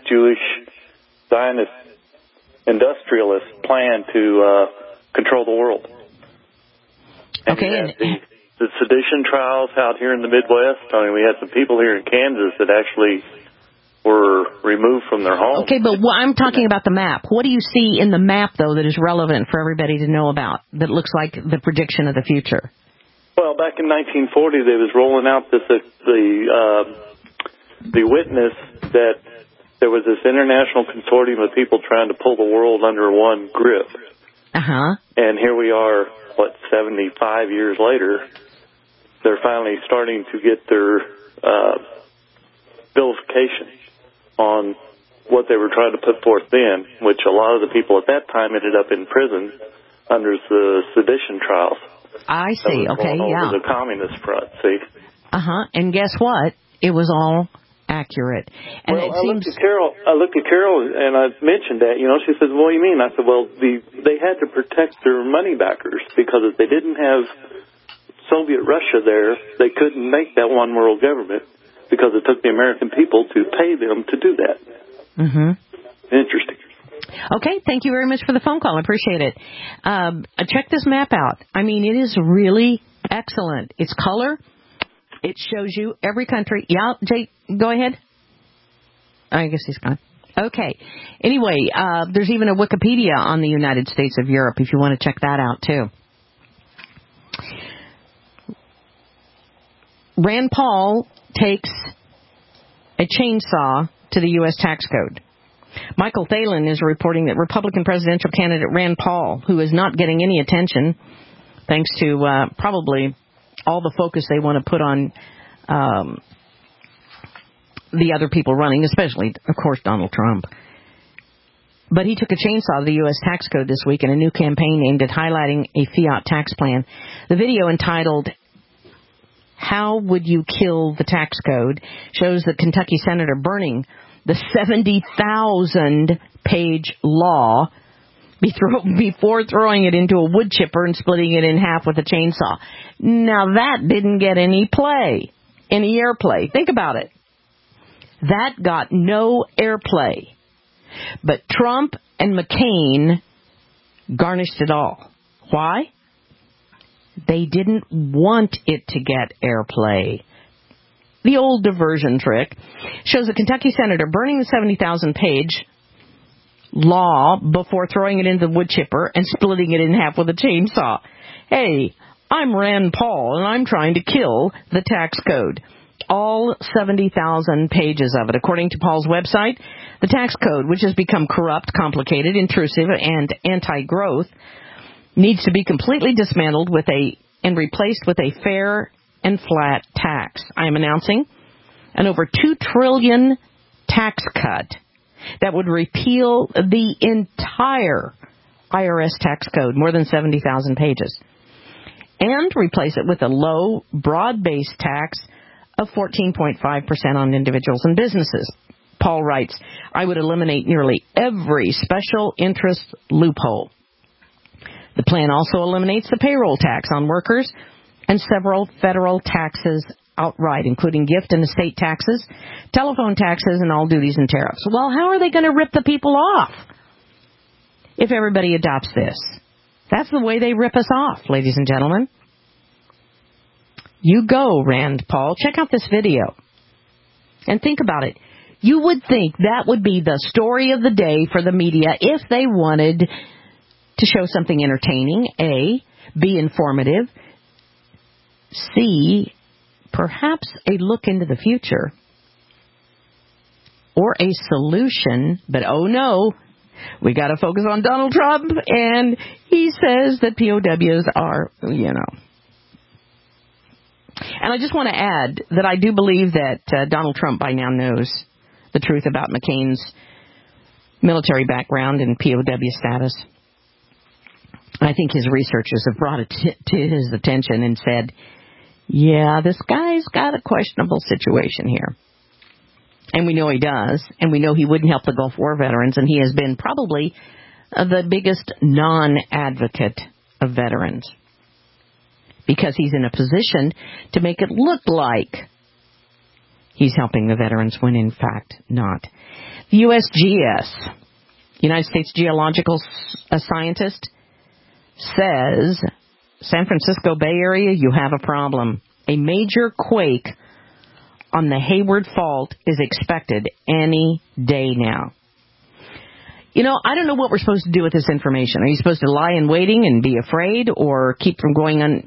industrialist plan to control the world. And okay. The sedition trials out here in the Midwest. I mean, we had some people here in Kansas that actually were removed from their homes. Okay, but I'm talking about the map. What do you see in the map, though, that is relevant for everybody to know about, that looks like the prediction of the future? Well, back in 1940, they was rolling out the witness that there was this international consortium of people trying to pull the world under one grip. Uh-huh. And here we are, 75 years later, they're finally starting to get their vilification on what they were trying to put forth then, which a lot of the people at that time ended up in prison under the sedition trials. I see. Okay, yeah. Over the communist front, see. Uh-huh. And guess what? It was all accurate. And well, I looked at Carol, and I mentioned that. She says, "What do you mean?" I said, "Well, they had to protect their money backers, because if they didn't have Soviet Russia there, they couldn't make that one world government, because it took the American people to pay them to do that." Mm-hmm. Interesting. Okay, thank you very much for the phone call. I appreciate it. Check this map out. I mean, it is really excellent. It's color. It shows you every country. Yeah, Jay, go ahead. I guess he's gone. Okay. Anyway, there's even a Wikipedia on the United States of Europe if you want to check that out, too. Rand Paul takes a chainsaw to the U.S. tax code. Michael Thalen is reporting that Republican presidential candidate Rand Paul, who is not getting any attention, thanks to probably all the focus they want to put on the other people running, especially, of course, Donald Trump. But he took a chainsaw to the U.S. tax code this week in a new campaign aimed at highlighting a fiat tax plan. The video, entitled "How Would You Kill the Tax Code?" shows the Kentucky senator burning the 70,000-page law before throwing it into a wood chipper and splitting it in half with a chainsaw. Now, that didn't get any airplay. Think about it. That got no airplay. But Trump and McCain garnished it all. Why? They didn't want it to get airplay. The old diversion trick shows a Kentucky senator burning the 70,000-page law before throwing it into the wood chipper and splitting it in half with a chainsaw. Hey, I'm Rand Paul, and I'm trying to kill the tax code. All 70,000 pages of it. According to Paul's website, the tax code, which has become corrupt, complicated, intrusive, and anti-growth, needs to be completely dismantled and replaced with a fair and flat tax. I am announcing an over $2 trillion tax cut that would repeal the entire IRS tax code, more than 70,000 pages, and replace it with a low, broad-based tax of 14.5% on individuals and businesses. Paul writes, "I would eliminate nearly every special interest loophole. The plan also eliminates the payroll tax on workers and several federal taxes outright, including gift and estate taxes, telephone taxes, and all duties and tariffs." Well, how are they going to rip the people off if everybody adopts this? That's the way they rip us off, ladies and gentlemen. You go, Rand Paul. Check out this video and think about it. You would think that would be the story of the day for the media if they wanted to show something entertaining, A, be informative, C, perhaps a look into the future or a solution, but oh no, we got to focus on Donald Trump, and he says that POWs are, And I just want to add that I do believe that Donald Trump by now knows the truth about McCain's military background and POW status. I think his researchers have brought it to his attention and said, yeah, this guy's got a questionable situation here. And we know he does, and we know he wouldn't help the Gulf War veterans, and he has been probably the biggest non-advocate of veterans because he's in a position to make it look like he's helping the veterans when in fact not. The USGS, United States Geological Scientist, says, San Francisco Bay Area, you have a problem. A major quake on the Hayward Fault is expected any day now. I don't know what we're supposed to do with this information. Are you supposed to lie in waiting and be afraid or keep from going on,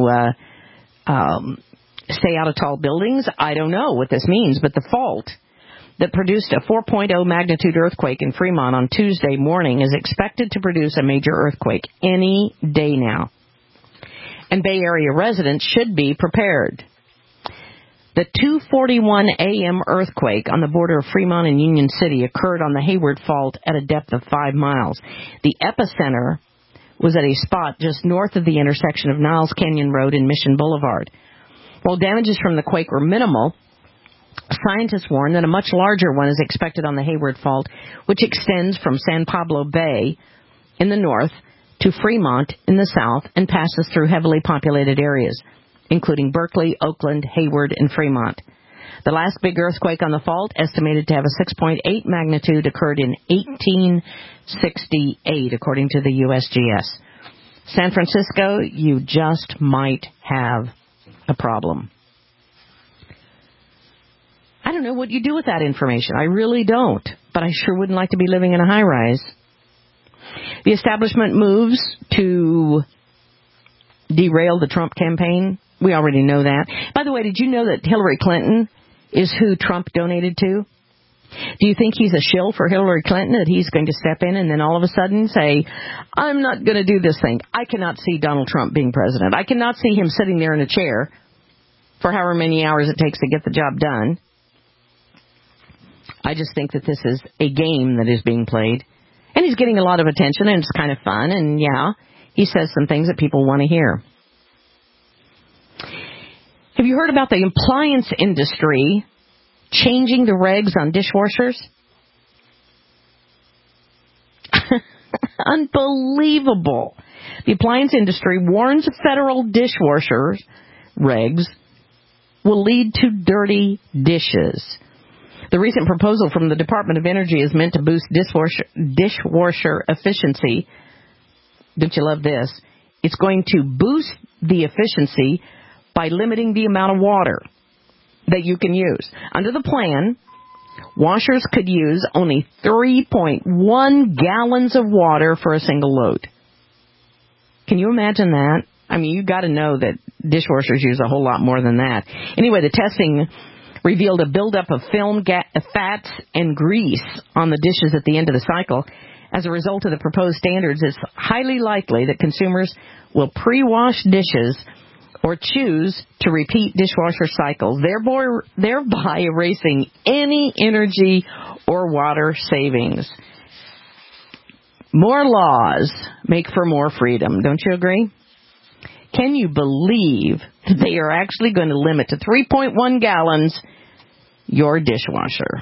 stay out of tall buildings? I don't know what this means, but the fault that produced a 4.0 magnitude earthquake in Fremont on Tuesday morning is expected to produce a major earthquake any day now. And Bay Area residents should be prepared. The 2:41 a.m. earthquake on the border of Fremont and Union City occurred on the Hayward Fault at a depth of 5 miles. The epicenter was at a spot just north of the intersection of Niles Canyon Road and Mission Boulevard. While damages from the quake were minimal, scientists warn that a much larger one is expected on the Hayward Fault, which extends from San Pablo Bay in the north to Fremont in the south and passes through heavily populated areas, including Berkeley, Oakland, Hayward, and Fremont. The last big earthquake on the fault, estimated to have a 6.8 magnitude, occurred in 1868, according to the USGS. San Francisco, you just might have a problem. I don't know what you do with that information. I really don't. But I sure wouldn't like to be living in a high-rise. The establishment moves to derail the Trump campaign. We already know that. By the way, did you know that Hillary Clinton is who Trump donated to? Do you think he's a shill for Hillary Clinton, that he's going to step in and then all of a sudden say, I'm not going to do this thing? I cannot see Donald Trump being president. I cannot see him sitting there in a chair for however many hours it takes to get the job done. I just think that this is a game that is being played. And he's getting a lot of attention, and it's kind of fun. And, yeah, he says some things that people want to hear. Have you heard about the appliance industry changing the regs on dishwashers? Unbelievable. The appliance industry warns federal dishwasher regs will lead to dirty dishes. The recent proposal from the Department of Energy is meant to boost dishwasher efficiency. Don't you love this? It's going to boost the efficiency by limiting the amount of water that you can use. Under the plan, washers could use only 3.1 gallons of water for a single load. Can you imagine that? I mean, you've got to know that dishwashers use a whole lot more than that. Anyway, the testing revealed a buildup of film, fats, and grease on the dishes at the end of the cycle. As a result of the proposed standards, it's highly likely that consumers will pre-wash dishes or choose to repeat dishwasher cycles, thereby erasing any energy or water savings. More laws make for more freedom. Don't you agree? Can you believe that they are actually going to limit to 3.1 gallons your dishwasher?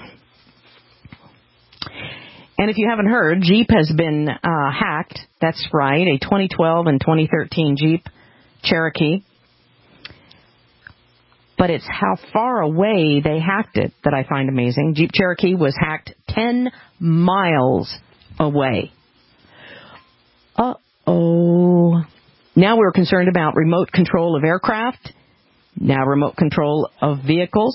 And if you haven't heard, Jeep has been hacked. That's right, a 2012 and 2013 Jeep Cherokee. But it's how far away they hacked it that I find amazing. Jeep Cherokee was hacked 10 miles away. Uh-oh. Now we're concerned about remote control of aircraft. Now remote control of vehicles.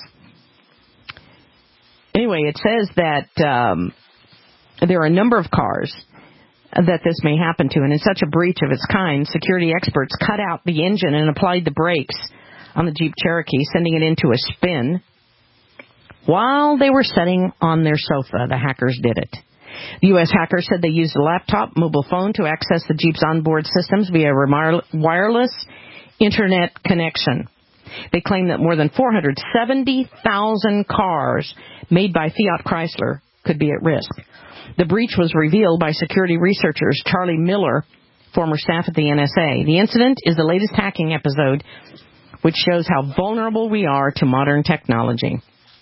Anyway, it says that there are a number of cars that this may happen to. And in such a breach of its kind, security experts cut out the engine and applied the brakes on the Jeep Cherokee, sending it into a spin. While they were sitting on their sofa, the hackers did it. The U.S. hackers said they used a laptop, mobile phone to access the Jeep's onboard systems via wireless Internet connection. They claim that more than 470,000 cars made by Fiat Chrysler could be at risk. The breach was revealed by security researchers Charlie Miller, former staff at the NSA. The incident is the latest hacking episode, which shows how vulnerable we are to modern technology.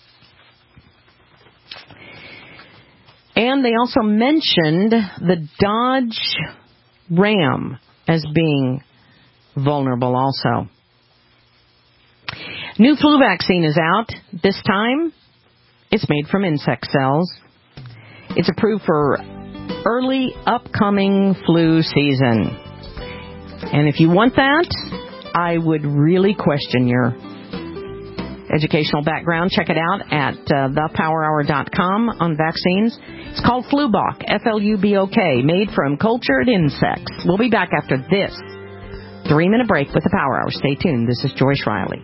And they also mentioned the Dodge Ram as being vulnerable also. New flu vaccine is out. This time, it's made from insect cells. It's approved for early upcoming flu season. And if you want that, I would really question your educational background. Check it out at thepowerhour.com on vaccines. It's called Flubok, F-L-U-B-O-K, made from cultured insects. We'll be back after this 3-minute break with the Power Hour. Stay tuned. This is Joyce Riley.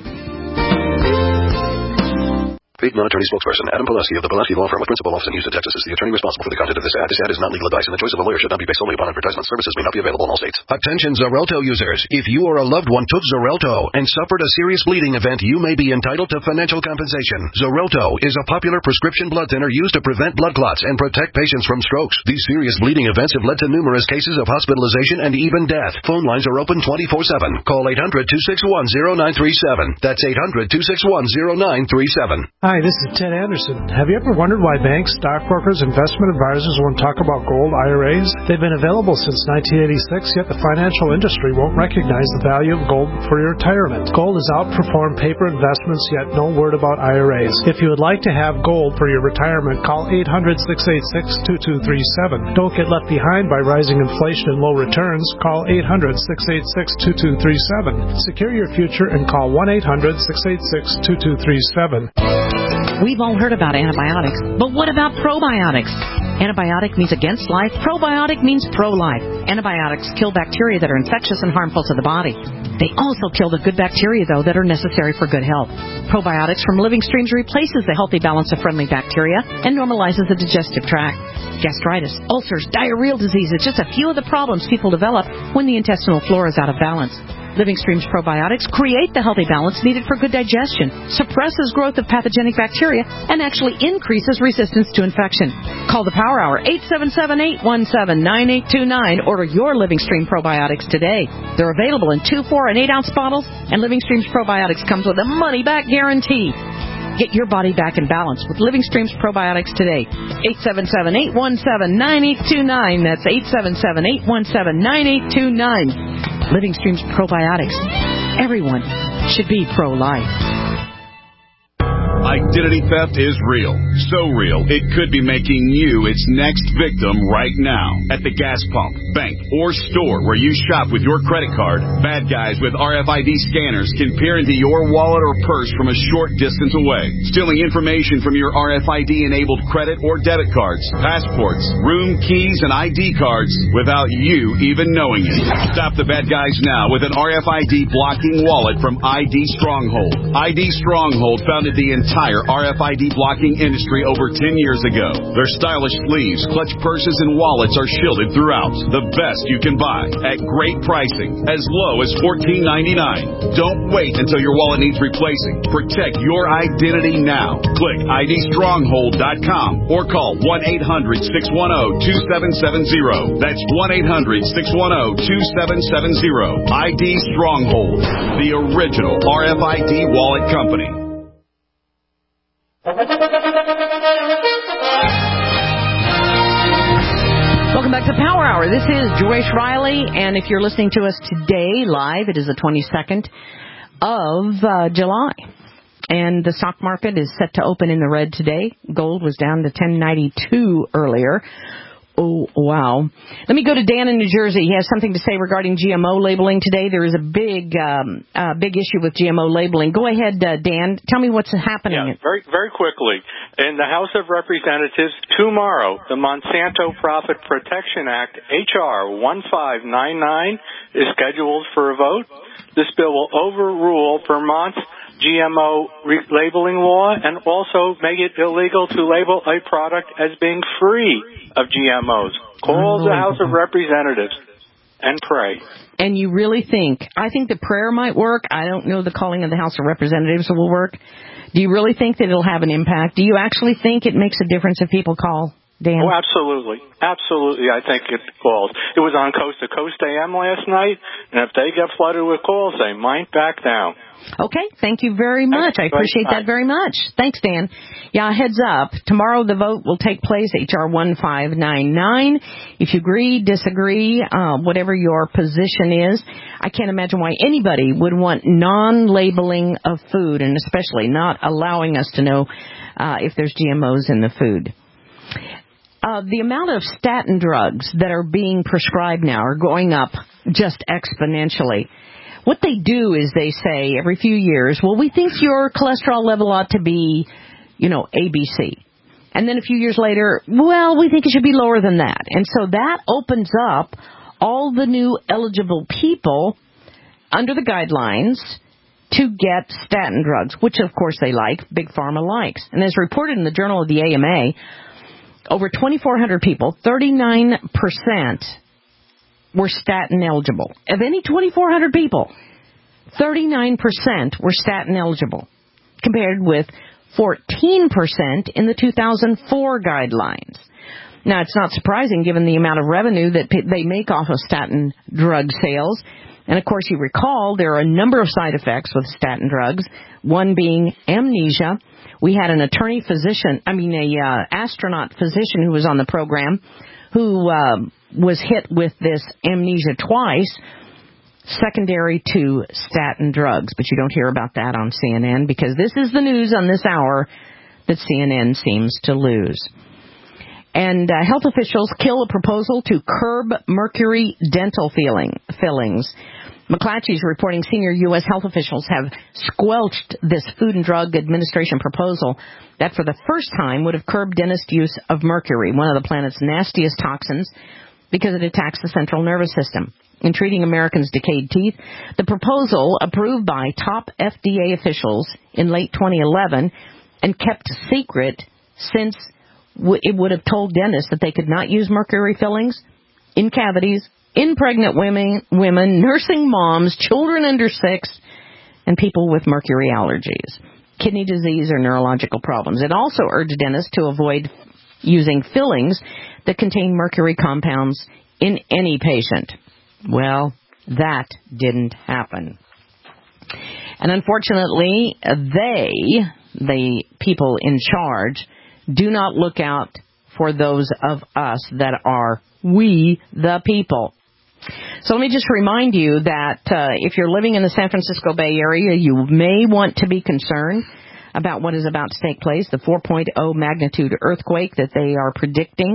Paid non-attorney spokesperson Adam Pileski of the Pileski Law Firm with principal office in Houston, Texas is the attorney responsible for the content of this ad. This ad is not legal advice, and the choice of a lawyer should not be based solely upon advertisement. Services may not be available in all states. Attention Xarelto users. If you or a loved one took Xarelto and suffered a serious bleeding event, you may be entitled to financial compensation. Xarelto is a popular prescription blood thinner used to prevent blood clots and protect patients from strokes. These serious bleeding events have led to numerous cases of hospitalization and even death. Phone lines are open 24/7. Call 800-261-0937. That's 800-261-0937. Hi, this is Ted Anderson. Have you ever wondered why banks, stockbrokers, investment advisors won't talk about gold IRAs? They've been available since 1986, yet the financial industry won't recognize the value of gold for your retirement. Gold has outperformed paper investments, yet no word about IRAs. If you would like to have gold for your retirement, call 800-686-2237. Don't get left behind by rising inflation and low returns. Call 800-686-2237. Secure your future and call 1-800-686-2237. We've all heard about antibiotics, but what about probiotics? Antibiotic means against life. Probiotic means pro-life. Antibiotics kill bacteria that are infectious and harmful to the body. They also kill the good bacteria, though, that are necessary for good health. Probiotics from Living Streams replaces the healthy balance of friendly bacteria and normalizes the digestive tract. Gastritis, ulcers, diarrheal diseases, just a few of the problems people develop when the intestinal flora is out of balance. Living Streams probiotics create the healthy balance needed for good digestion, suppresses growth of pathogenic bacteria, and actually increases resistance to infection. Call the Power Hour, 877-817-9829. Order your Living Stream probiotics today. They're available in 2, 4, and 8-ounce bottles, and Living Streams probiotics comes with a money-back guarantee. Get your body back in balance with Living Streams probiotics today. 877-817-9829. That's 877-817-9829. Living Streams probiotics. Everyone should be pro-life. Identity theft is real. So real, it could be making you its next victim right now. At the gas pump, bank, or store where you shop with your credit card, bad guys with RFID scanners can peer into your wallet or purse from a short distance away, stealing information from your RFID-enabled credit or debit cards, passports, room keys, and ID cards without you even knowing it. Stop the bad guys now with an RFID blocking wallet from ID Stronghold. ID Stronghold founded the entire RFID blocking industry over 10 years ago. Their stylish sleeves, clutch purses, and wallets are shielded throughout. The best you can buy at great pricing, as low as $14.99. Don't wait until your wallet needs replacing. Protect your identity now. Click IDStronghold.com or call 1-800-610-2770. That's 1-800-610-2770. ID Stronghold, the original RFID wallet company. Welcome back to Power Hour. This is Joyce Riley, and if you're listening to us today live, it is the 22nd of July, and the stock market is set to open in the red today. Gold was down to $10.92 earlier. Oh, wow. Let me go to Dan in New Jersey. He has something to say regarding GMO labeling today. There is a big issue with GMO labeling. Go ahead, Dan. Tell me what's happening. Yeah, very, very quickly. In the House of Representatives tomorrow, the Monsanto Profit Protection Act, H.R. 1599, is scheduled for a vote. This bill will overrule Vermont's GMO labeling law and also make it illegal to label a product as being free of GMOs. Call the House of Representatives and pray. And you really think, I think the prayer might work. I don't know the calling of the House of Representatives will work. Do you really think that it'll have an impact? Do you actually think it makes a difference if people call, Dan? Oh, absolutely. Absolutely, I think it calls. It was on Coast to Coast AM last night, and if they get flooded with calls, they might back down. Okay, thank you very much. I appreciate that very much. Thanks, Dan. Yeah, heads up. Tomorrow the vote will take place, H.R. 1599. If you agree, disagree, whatever your position is, I can't imagine why anybody would want non-labeling of food, and especially not allowing us to know if there's GMOs in the food. The amount of statin drugs that are being prescribed now are going up just exponentially. What they do is they say every few years, well, we think your cholesterol level ought to be, ABC. And then a few years later, well, we think it should be lower than that. And so that opens up all the new eligible people under the guidelines to get statin drugs, which of course they like, Big Pharma likes. And as reported in the Journal of the AMA, over 2,400 people, 39% were statin eligible. Of any 2,400 people, 39% were statin eligible, compared with 14% in the 2004 guidelines. Now, it's not surprising given the amount of revenue that they make off of statin drug sales. And, of course, you recall there are a number of side effects with statin drugs, one being amnesia. We had an astronaut physician who was on the program who was hit with this amnesia twice, secondary to statin drugs. But you don't hear about that on CNN because this is the news on this hour that CNN seems to lose. And health officials kill a proposal to curb mercury dental fillings. McClatchy's reporting senior U.S. health officials have squelched this Food and Drug Administration proposal that for the first time would have curbed dentist use of mercury, one of the planet's nastiest toxins, because it attacks the central nervous system. In treating Americans' decayed teeth, the proposal, approved by top FDA officials in late 2011 and kept secret since it would have told dentists that they could not use mercury fillings in cavities, in pregnant women, nursing moms, children under 6, and people with mercury allergies, kidney disease, or neurological problems. It also urged dentists to avoid using fillings that contain mercury compounds in any patient. Well, that didn't happen. And unfortunately, the people in charge, do not look out for those of us that are we the people. So let me just remind you that if you're living in the San Francisco Bay Area, you may want to be concerned about what is about to take place, the 4.0 magnitude earthquake that they are predicting.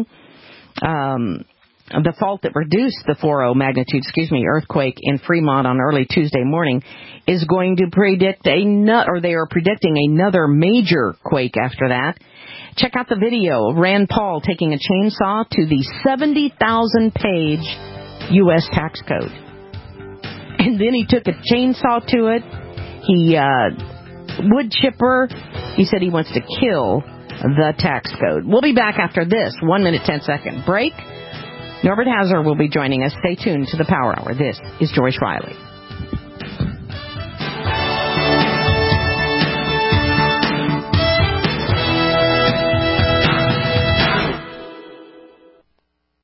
The fault that reduced the 4.0 magnitude, earthquake in Fremont on early Tuesday morning is going to predict they are predicting another major quake after that. Check out the video of Rand Paul taking a chainsaw to the 70,000-page U.S. tax code. And then he took a chainsaw to it. He, wood chipper. He said he wants to kill the tax code. We'll be back after this 1 minute, 10 second break. Norbert Hazar will be joining us. Stay tuned to the Power Hour. This is Joyce Riley.